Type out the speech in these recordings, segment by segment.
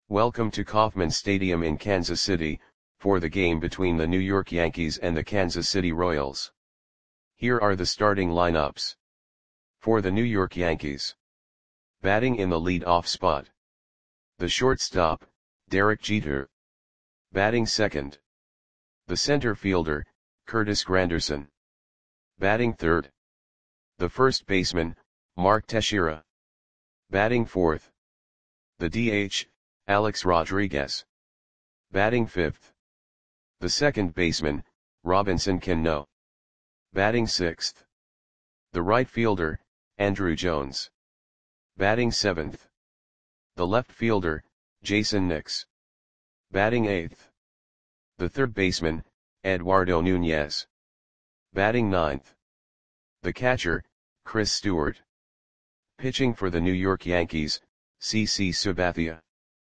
Welcome to Kauffman Stadium in Kansas City, for the game between the New York Yankees and the Kansas City Royals. Here are the starting lineups. For the New York Yankees. Batting in the lead-off spot. The shortstop, Derek Jeter. Batting second. The center fielder, Curtis Granderson. Batting third. The first baseman, Mark Teixeira. Batting fourth. The DH, Alex Rodriguez. Batting fifth. The second baseman, Robinson Cano. Batting sixth. The right fielder, Andruw Jones. Batting seventh. The left fielder, Jayson Nix. Batting eighth. The third baseman, Eduardo Nunez. Batting ninth. The catcher, Chris Stewart. Pitching for the New York Yankees, CC Sabathia.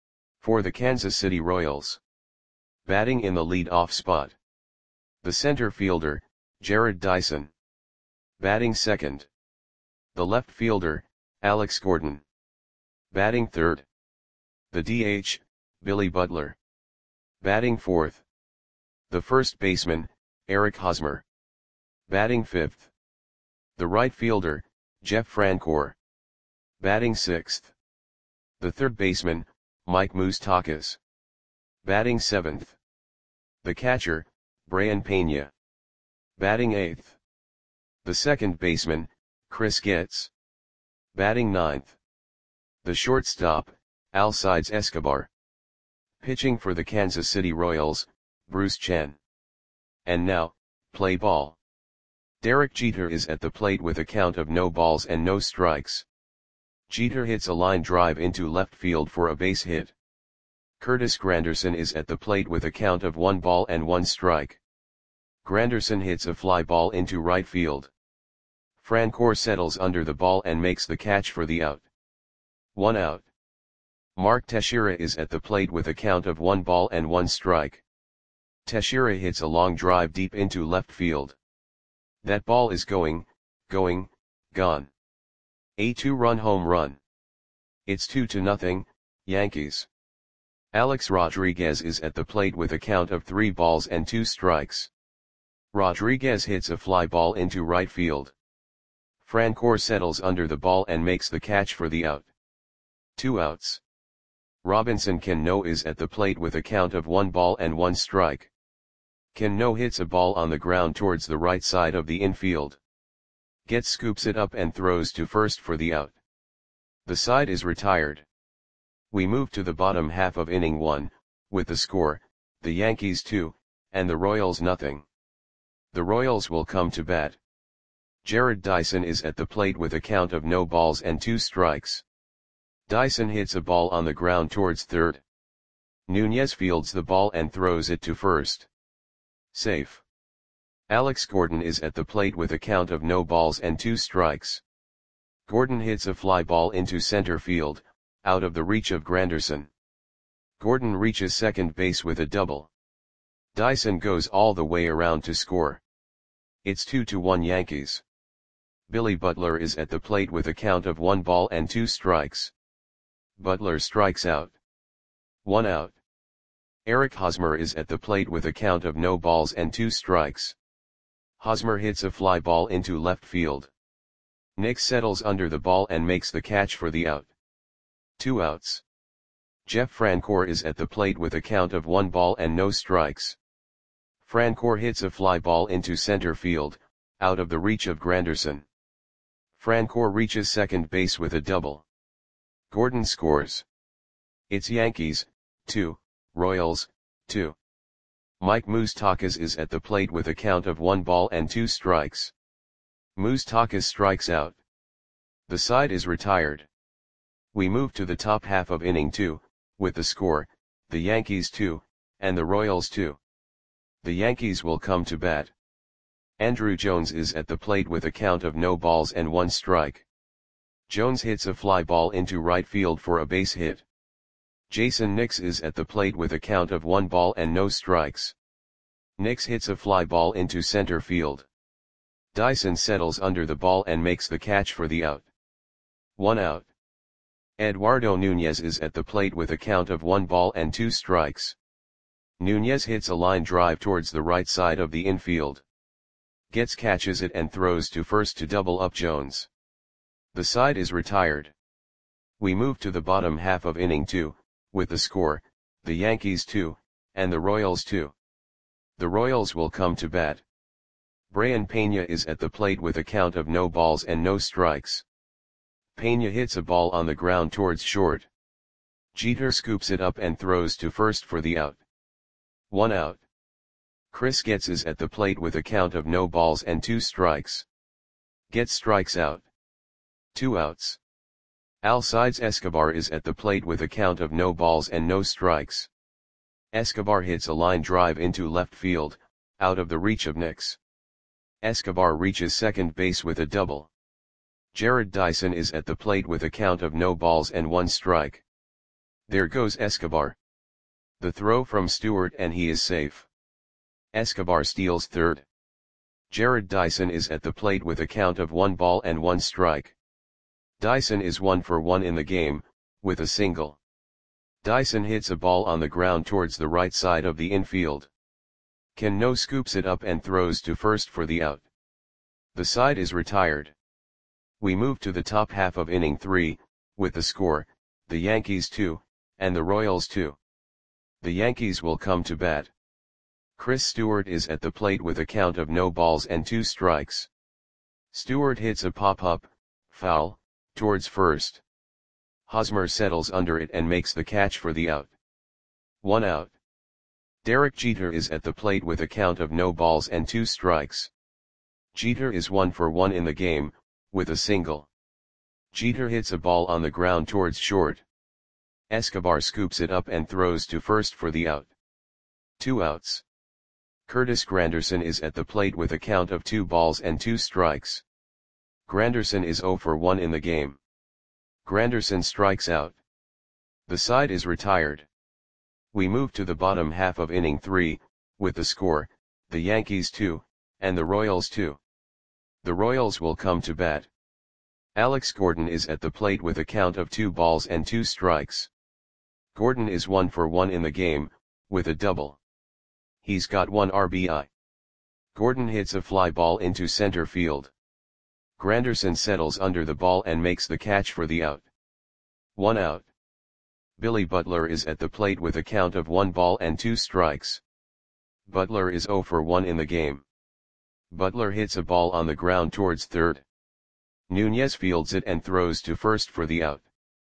For the Kansas City Royals. Batting in the lead-off spot. The center fielder, Jarrod Dyson. Batting second. The left fielder, Alex Gordon. Batting third. The DH, Billy Butler. Batting fourth. The first baseman, Eric Hosmer. Batting fifth. The right fielder, Jeff Francoeur. Batting sixth. The third baseman, Mike Moustakas. Batting seventh. The catcher, Brayan Peña. Batting eighth. The second baseman, Chris Getz. Batting ninth. The shortstop, Alcides Escobar. Pitching for the Kansas City Royals, Bruce Chen. And now, play ball. Derek Jeter is at the plate with a count of no balls and no strikes. Jeter hits a line drive into left field for a base hit. Curtis Granderson is at the plate with a count of 1 ball and 1 strike. Granderson hits a fly ball into right field. Francoeur settles under the ball and makes the catch for the out. 1 out. Mark Teixeira is at the plate with a count of 1 ball and 1 strike. Teixeira hits a long drive deep into left field. That ball is gone. A 2-run home run. It's 2-0, Yankees. Alex Rodriguez is at the plate with a count of 3 balls and 2 strikes. Rodriguez hits a fly ball into right field. Francoeur settles under the ball and makes the catch for the out. 2 outs. Robinson Cano is at the plate with a count of 1 ball and 1 strike. Cano hits a ball on the ground towards the right side of the infield. Getz scoops it up and throws to first for the out. The side is retired. We move to the bottom half of inning 1, with the score, the Yankees 2, and the Royals nothing. The Royals will come to bat. Jarrod Dyson is at the plate with a count of no balls and 2 strikes. Dyson hits a ball on the ground towards third. Nunez fields the ball and throws it to first. Safe. Alex Gordon is at the plate with a count of no balls and 2 strikes. Gordon hits a fly ball into center field, out of the reach of Granderson. Gordon reaches second base with a double. Dyson goes all the way around to score. It's 2-1 Yankees. Billy Butler is at the plate with a count of 1 ball and 2 strikes. Butler strikes out. 1 out. Eric Hosmer is at the plate with a count of no balls and 2 strikes. Hosmer hits a fly ball into left field. Nix settles under the ball and makes the catch for the out. 2 outs. Jeff Francoeur is at the plate with a count of 1 ball and no strikes. Francoeur hits a fly ball into center field, out of the reach of Granderson. Francoeur reaches second base with a double. Gordon scores. It's Yankees, 2, Royals, 2. Mike Moustakas is at the plate with a count of 1 ball and 2 strikes. Moustakas strikes out. The side is retired. We move to the top half of inning 2, with the score, the Yankees 2, and the Royals 2. The Yankees will come to bat. Andruw Jones is at the plate with a count of no balls and 1 strike. Jones hits a fly ball into right field for a base hit. Jayson Nix is at the plate with a count of 1 ball and no strikes. Nix hits a fly ball into center field. Dyson settles under the ball and makes the catch for the out. 1 out. Eduardo Nunez is at the plate with a count of 1 ball and 2 strikes. Nunez hits a line drive towards the right side of the infield. Getz catches it and throws to first to double up Jones. The side is retired. We move to the bottom half of inning 2, with the score, the Yankees 2, and the Royals 2. The Royals will come to bat. Brian Pena is at the plate with a count of no balls and no strikes. Pena hits a ball on the ground towards short. Jeter scoops it up and throws to first for the out. 1 out. Chris Getz is at the plate with a count of no balls and 2 strikes. Getz strikes out. 2 outs. Alcides Escobar is at the plate with a count of no balls and no strikes. Escobar hits a line drive into left field, out of the reach of Nix. Escobar reaches second base with a double. Jared Dyson is at the plate with a count of no balls and 1 strike. There goes Escobar. The throw from Stewart and he is safe. Escobar steals third. Jared Dyson is at the plate with a count of 1 ball and 1 strike. Dyson is 1 for 1 in the game, with a single. Dyson hits a ball on the ground towards the right side of the infield. Cano scoops it up and throws to first for the out. The side is retired. We move to the top half of inning 3, with the score, the Yankees 2, and the Royals 2. The Yankees will come to bat. Chris Stewart is at the plate with a count of no balls and 2 strikes. Stewart hits a pop-up, foul, towards first. Hosmer settles under it and makes the catch for the out. 1 out. Derek Jeter is at the plate with a count of no balls and 2 strikes. Jeter is 1 for 1 in the game, with a single. Jeter hits a ball on the ground towards short. Escobar scoops it up and throws to first for the out. 2 outs. Curtis Granderson is at the plate with a count of 2 balls and 2 strikes. Granderson is 0 for 1 in the game. Granderson strikes out. The side is retired. We move to the bottom half of inning 3, with the score, the Yankees 2, and the Royals 2. The Royals will come to bat. Alex Gordon is at the plate with a count of 2 balls and 2 strikes. Gordon is 1 for 1 in the game, with a double. He's got 1 RBI. Gordon hits a fly ball into center field. Granderson settles under the ball and makes the catch for the out. 1 out. Billy Butler is at the plate with a count of 1 ball and 2 strikes. Butler is 0 for 1 in the game. Butler hits a ball on the ground towards third. Nunez fields it and throws to first for the out.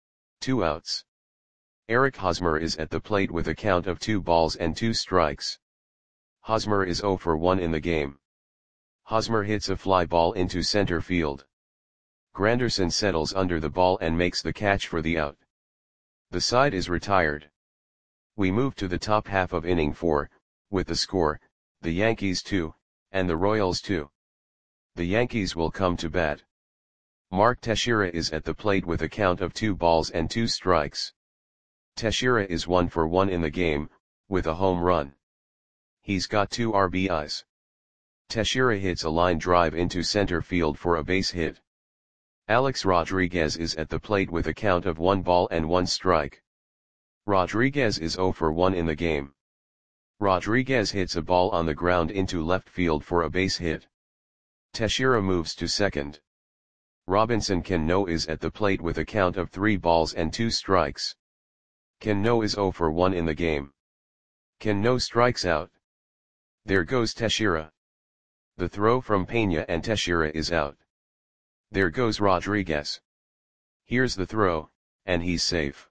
2 outs. Eric Hosmer is at the plate with a count of 2 balls and 2 strikes. Hosmer is 0 for 1 in the game. Hosmer hits a fly ball into center field. Granderson settles under the ball and makes the catch for the out. The side is retired. We move to the top half of inning 4, with the score, the Yankees 2, and the Royals 2. The Yankees will come to bat. Mark Teixeira is at the plate with a count of 2 balls and 2 strikes. Teixeira is 1 for 1 in the game, with a home run. He's got 2 RBIs. Teixeira hits a line drive into center field for a base hit. Alex Rodriguez is at the plate with a count of 1 ball and 1 strike. Rodriguez is 0 for 1 in the game. Rodriguez hits a ball on the ground into left field for a base hit. Teixeira moves to second. Robinson Cano is at the plate with a count of 3 balls and 2 strikes. Cano is 0 for 1 in the game. Cano strikes out. There goes Teixeira. The throw from Pena and Teixeira is out. There goes Rodriguez. Here's the throw, and he's safe.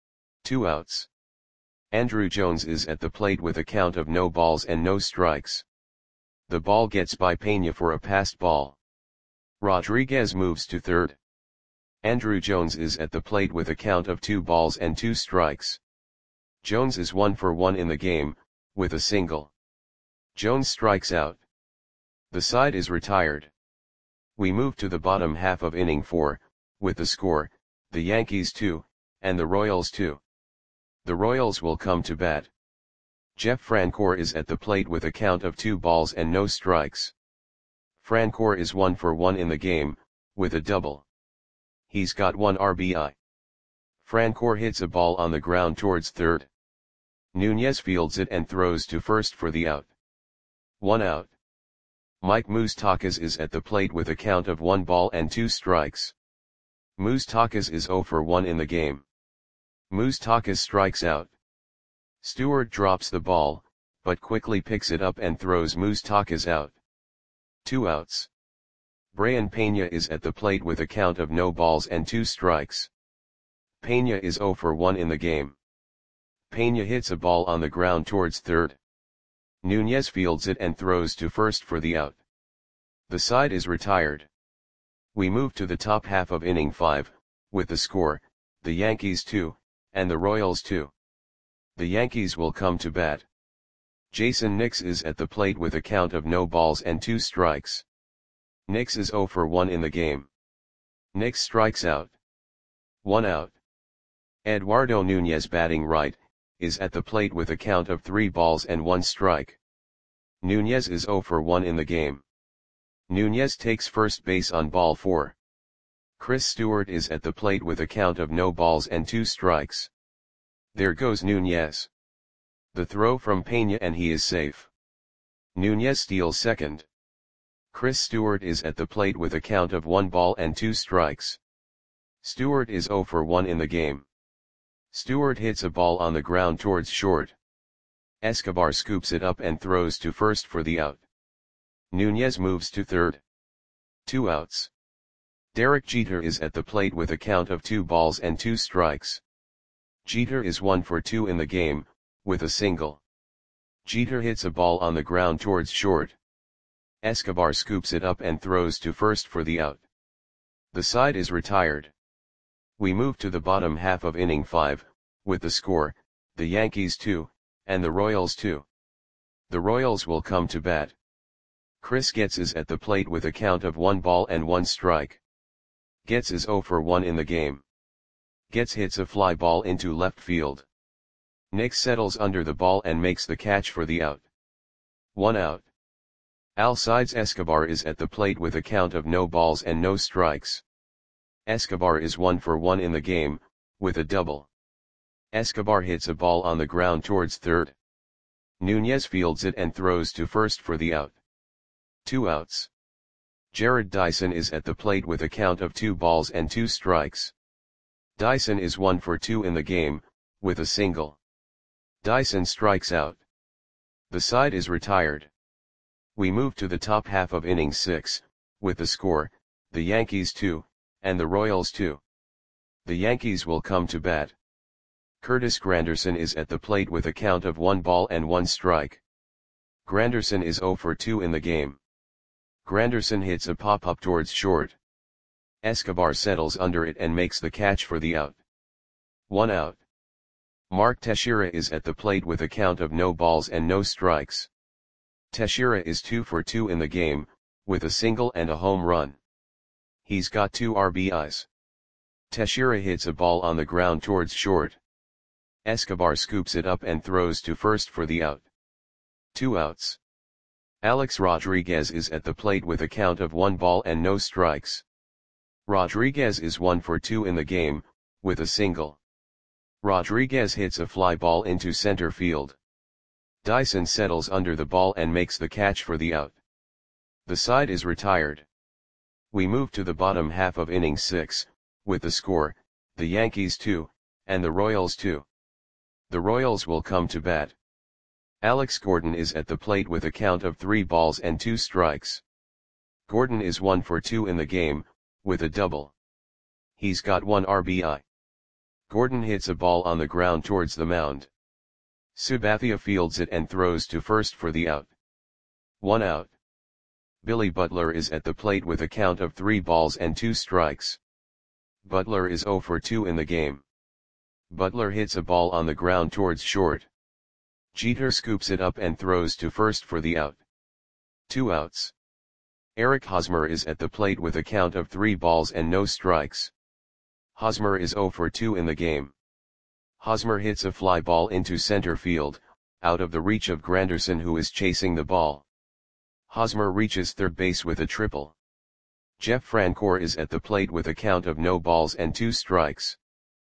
2 outs. Andruw Jones is at the plate with a count of no balls and no strikes. The ball gets by Pena for a passed ball. Rodriguez moves to third. Andruw Jones is at the plate with a count of 2 balls and 2 strikes. Jones is 1 for 1 in the game, with a single. Jones strikes out. The side is retired. We move to the bottom half of inning 4, with the score, the Yankees 2, and the Royals 2. The Royals will come to bat. Jeff Francoeur is at the plate with a count of 2 balls and no strikes. Francoeur is 1 for 1 in the game, with a double. He's got 1 RBI. Francoeur hits a ball on the ground towards third. Nunez fields it and throws to first for the out. 1 out. Mike Moustakas is at the plate with a count of 1 ball and 2 strikes. Moustakas is 0 for 1 in the game. Moustakas strikes out. Stewart drops the ball, but quickly picks it up and throws Moustakas out. 2 outs. Brian Pena is at the plate with a count of no balls and 2 strikes. Pena is 0 for 1 in the game. Pena hits a ball on the ground towards third. Nunez fields it and throws to first for the out. The side is retired. We move to the top half of inning 5, with the score, the Yankees 2, and the Royals 2. The Yankees will come to bat. Jason Nix is at the plate with a count of no balls and 2 strikes. Nix is 0 for 1 in the game. Nix strikes out. 1 out. Eduardo Nunez, batting right, is at the plate with a count of 3 balls and 1 strike. Nunez is 0 for 1 in the game. Nunez takes first base on ball 4. Chris Stewart is at the plate with a count of no balls and 2 strikes. There goes Nunez. The throw from Pena and he is safe. Nunez steals second. Chris Stewart is at the plate with a count of 1 ball and 2 strikes. Stewart is 0 for 1 in the game. Stewart hits a ball on the ground towards short. Escobar scoops it up and throws to first for the out. Nunez moves to third. 2 outs. Derek Jeter is at the plate with a count of 2 balls and 2 strikes. Jeter is 1 for 2 in the game, with a single. Jeter hits a ball on the ground towards short. Escobar scoops it up and throws to first for the out. The side is retired. We move to the bottom half of inning 5, with the score, the Yankees 2, and the Royals 2. The Royals will come to bat. Chris Getz is at the plate with a count of 1 ball and 1 strike. Getz is 0 for 1 in the game. Getz hits a fly ball into left field. Nix settles under the ball and makes the catch for the out. 1 out. Alcides Escobar is at the plate with a count of no balls and no strikes. Escobar is 1 for 1 in the game, with a double. Escobar hits a ball on the ground towards third. Nunez fields it and throws to first for the out. 2 outs. Jared Dyson is at the plate with a count of 2 balls and 2 strikes. Dyson is 1 for 2 in the game, with a single. Dyson strikes out. The side is retired. We move to the top half of inning 6, with the score, the Yankees 2, and the Royals 2. The Yankees will come to bat. Curtis Granderson is at the plate with a count of 1 ball and 1 strike. Granderson is 0 for 2 in the game. Granderson hits a pop-up towards short. Escobar settles under it and makes the catch for the out. 1 out. Mark Teixeira is at the plate with a count of no balls and no strikes. Teixeira is 2 for 2 in the game, with a single and a home run. He's got 2 RBIs. Teixeira hits a ball on the ground towards short. Escobar scoops it up and throws to first for the out. 2 outs. Alex Rodriguez is at the plate with a count of 1 ball and no strikes. Rodriguez is 1 for 2 in the game, with a single. Rodriguez hits a fly ball into center field. Dyson settles under the ball and makes the catch for the out. The side is retired. We move to the bottom half of inning 6, with the score, the Yankees 2, and the Royals 2. The Royals will come to bat. Alex Gordon is at the plate with a count of 3 balls and 2 strikes. Gordon is 1 for 2 in the game, with a double. He's got 1 RBI. Gordon hits a ball on the ground towards the mound. Sabathia fields it and throws to first for the out. 1 out. Billy Butler is at the plate with a count of 3 balls and 2 strikes. Butler is 0 for 2 in the game. Butler hits a ball on the ground towards short. Jeter scoops it up and throws to first for the out. 2 outs. Eric Hosmer is at the plate with a count of 3 balls and no strikes. Hosmer is 0 for 2 in the game. Hosmer hits a fly ball into center field, out of the reach of Granderson, who is chasing the ball. Hosmer reaches third base with a triple. Jeff Francoeur is at the plate with a count of no balls and 2 strikes.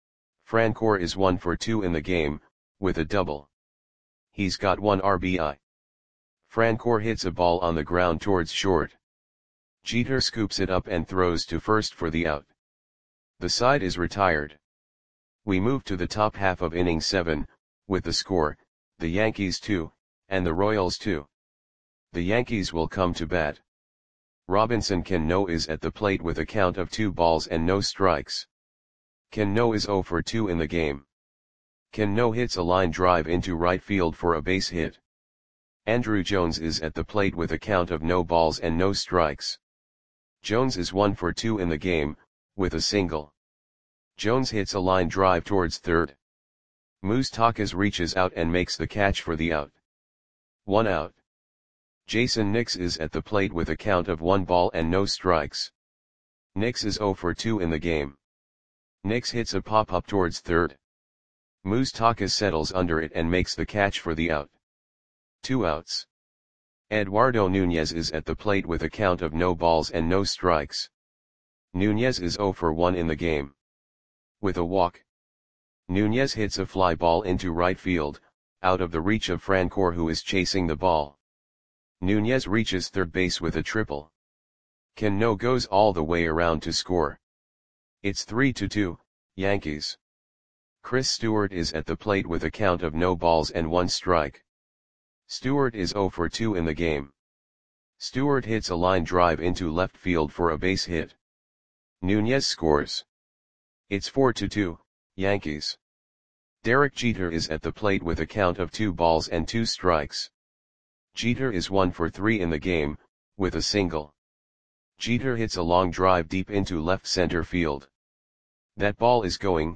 Francoeur is 1 for 2 in the game, with a double. He's got 1 RBI. Francoeur hits a ball on the ground towards short. Jeter scoops it up and throws to first for the out. The side is retired. We move to the top half of inning 7, with the score, the Yankees 2, and the Royals 2. The Yankees will come to bat. Robinson Cano is at the plate with a count of 2 balls and no strikes. Cano is 0 for 2 in the game. Cano hits a line drive into right field for a base hit. Andruw Jones is at the plate with a count of no balls and no strikes. Jones is 1 for 2 in the game, with a single. Jones hits a line drive towards third. Moustakas reaches out and makes the catch for the out. 1 out. Jason Nix is at the plate with a count of 1 ball and no strikes. Nix is 0 for 2 in the game. Nix hits a pop-up towards third. Moustakas settles under it and makes the catch for the out. 2 outs. Eduardo Nunez is at the plate with a count of no balls and no strikes. Nunez is 0 for 1 in the game. With a walk. Nunez hits a fly ball into right field, out of the reach of Francoeur, who is chasing the ball. Nunez reaches third base with a triple. Cano goes all the way around to score. It's 3-2, Yankees. Chris Stewart is at the plate with a count of no balls and 1 strike. Stewart is 0 for 2 in the game. Stewart hits a line drive into left field for a base hit. Nunez scores. It's 4-2, Yankees. Derek Jeter is at the plate with a count of 2 balls and 2 strikes. Jeter is 1 for 3 in the game, with a single. Jeter hits a long drive deep into left center field. That ball is gone.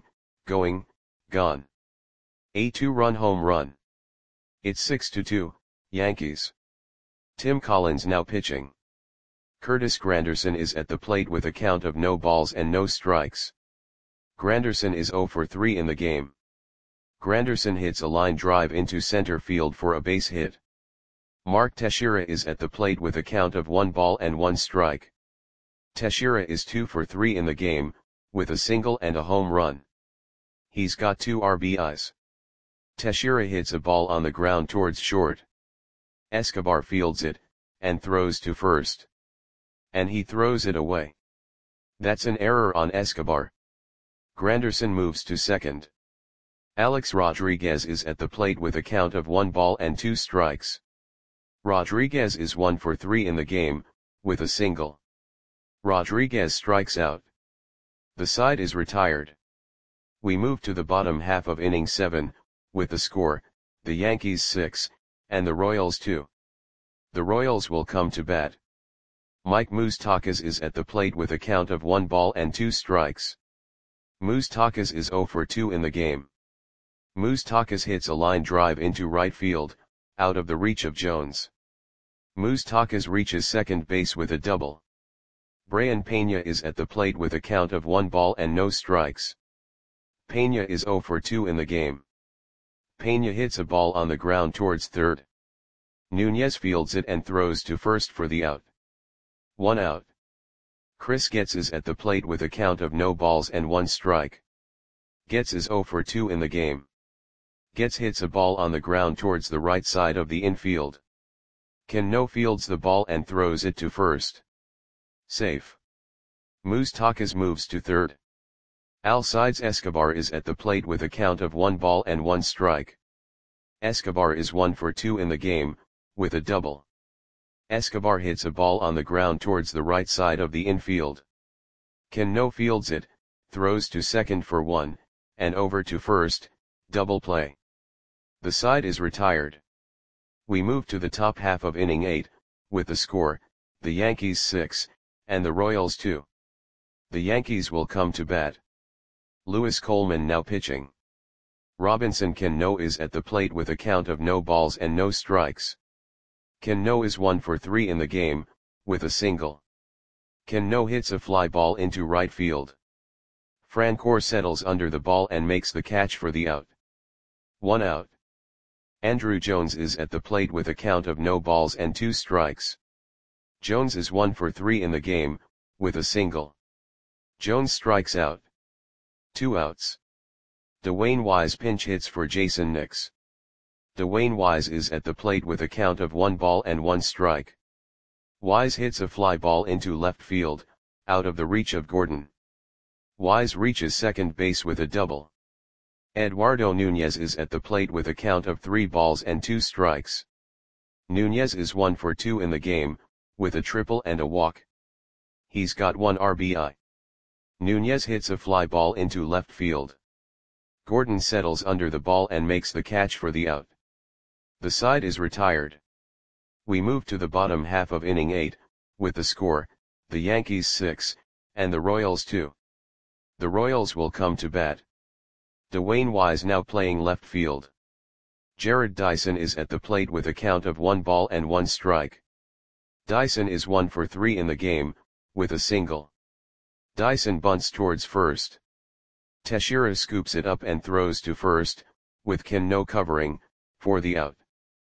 A 2-run home run. It's 6-2, Yankees. Tim Collins now pitching. Curtis Granderson is at the plate with a count of no balls and no strikes. Granderson is 0 for 3 in the game. Granderson hits a line drive into center field for a base hit. Mark Teixeira is at the plate with a count of 1 ball and 1 strike. Teixeira is 2 for 3 in the game, with a single and a home run. He's got 2 RBIs. Teixeira hits a ball on the ground towards short. Escobar fields it, and throws to first. And he throws it away. That's an error on Escobar. Granderson moves to second. Alex Rodriguez is at the plate with a count of 1 ball and 2 strikes. Rodriguez is 1 for 3 in the game, with a single. Rodriguez strikes out. The side is retired. We move to the bottom half of inning 7, with the score, the Yankees 6, and the Royals 2. The Royals will come to bat. Mike Moustakas is at the plate with a count of 1 ball and 2 strikes. Moustakas is 0 for 2 in the game. Moustakas hits a line drive into right field, out of the reach of Jones. Moustakas reaches second base with a double. Brian Pena is at the plate with a count of 1 ball and no strikes. Pena is 0 for 2 in the game. Pena hits a ball on the ground towards third. Nunez fields it and throws to first for the out. 1 out. Chris Getz is at the plate with a count of no balls and 1 strike. Getz is 0 for 2 in the game. Getz hits a ball on the ground towards the right side of the infield. Cano fields the ball and throws it to first. Safe. Moustakas moves to third. Alcides Escobar is at the plate with a count of 1 ball and 1 strike. Escobar is 1 for 2 in the game, with a double. Escobar hits a ball on the ground towards the right side of the infield. Cano fields it, throws to second for 1, and over to first, double play. The side is retired. We move to the top half of inning 8, with the score, the Yankees 6, and the Royals 2. The Yankees will come to bat. Lewis Coleman now pitching. Robinson Cano is at the plate with a count of no balls and no strikes. Cano is 1 for 3 in the game, with a single. Cano hits a fly ball into right field. Francoeur settles under the ball and makes the catch for the out. 1 out. Andruw Jones is at the plate with a count of no balls and 2 strikes. Jones is 1 for 3 in the game, with a single. Jones strikes out. 2 outs. Dwayne Wise pinch hits for Jason Nix. Dwayne Wise is at the plate with a count of 1 ball and 1 strike. Wise hits a fly ball into left field, out of the reach of Gordon. Wise reaches second base with a double. Eduardo Nunez is at the plate with a count of 3 balls and 2 strikes. Nunez is 1 for 2 in the game, with a triple and a walk. He's got 1 RBI. Nunez hits a fly ball into left field. Gordon settles under the ball and makes the catch for the out. The side is retired. We move to the bottom half of inning 8, with the score, the Yankees 6, and the Royals 2. The Royals will come to bat. Dwayne Wise now playing left field. Jared Dyson is at the plate with a count of 1 ball and 1 strike. Dyson is 1 for 3 in the game, with a single. Dyson bunts towards first. Teixeira scoops it up and throws to first, with Cano covering, for the out.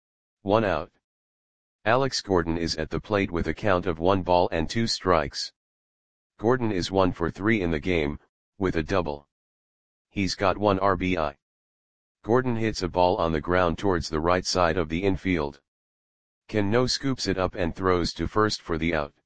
1 out. Alex Gordon is at the plate with a count of 1 ball and 2 strikes. Gordon is 1 for 3 in the game, with a double. He's got 1 RBI. Gordon hits a ball on the ground towards the right side of the infield. Cano scoops it up and throws to first for the out.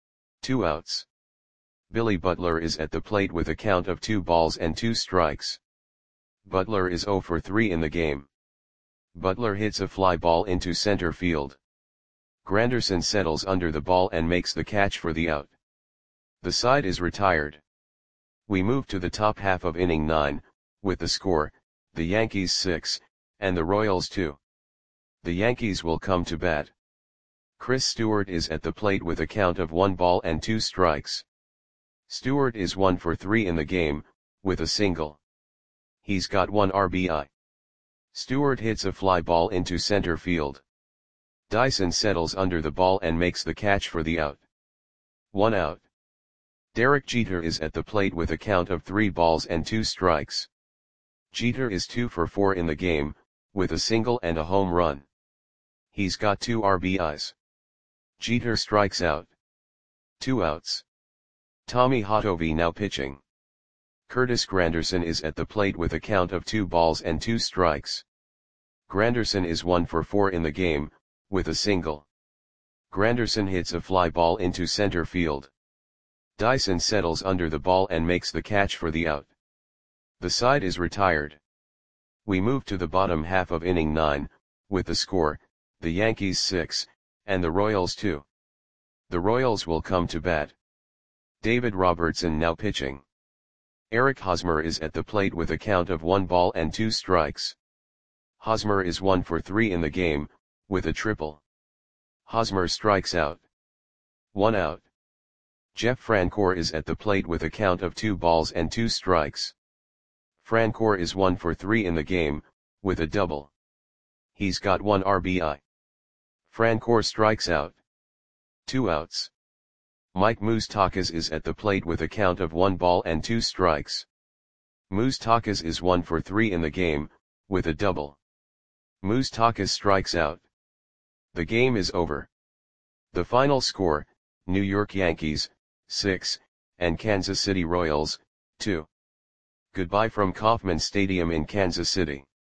2 outs. Billy Butler is at the plate with a count of 2 balls and 2 strikes. Butler is 0 for 3 in the game. Butler hits a fly ball into center field. Granderson settles under the ball and makes the catch for the out. The side is retired. We move to the top half of inning 9, with the score, the Yankees 6, and the Royals 2. The Yankees will come to bat. Chris Stewart is at the plate with a count of 1 ball and 2 strikes. Stewart is 1 for 3 in the game, with a single. He's got 1 RBI. Stewart hits a fly ball into center field. Dyson settles under the ball and makes the catch for the out. 1 out. Derek Jeter is at the plate with a count of 3 balls and 2 strikes. Jeter is 2 for 4 in the game, with a single and a home run. He's got 2 RBIs. Jeter strikes out. 2 outs. Tommy Hotovy now pitching. Curtis Granderson is at the plate with a count of 2 balls and 2 strikes. Granderson is 1 for 4 in the game, with a single. Granderson hits a fly ball into center field. Dyson settles under the ball and makes the catch for the out. The side is retired. We move to the bottom half of inning 9, with the score, the Yankees 6, and the Royals 2. The Royals will come to bat. David Robertson now pitching. Eric Hosmer is at the plate with a count of 1 ball and 2 strikes. Hosmer is 1 for 3 in the game, with a triple. Hosmer strikes out. 1 out. Jeff Francoeur is at the plate with a count of 2 balls and 2 strikes. Francoeur is 1 for 3 in the game, with a double. He's got 1 RBI. Francoeur strikes out. 2 outs. Mike Moustakas is at the plate with a count of 1 ball and 2 strikes. Moustakas is 1 for 3 in the game, with a double. Moustakas strikes out. The game is over. The final score, New York Yankees, 6, and Kansas City Royals, 2. Goodbye from Kauffman Stadium in Kansas City.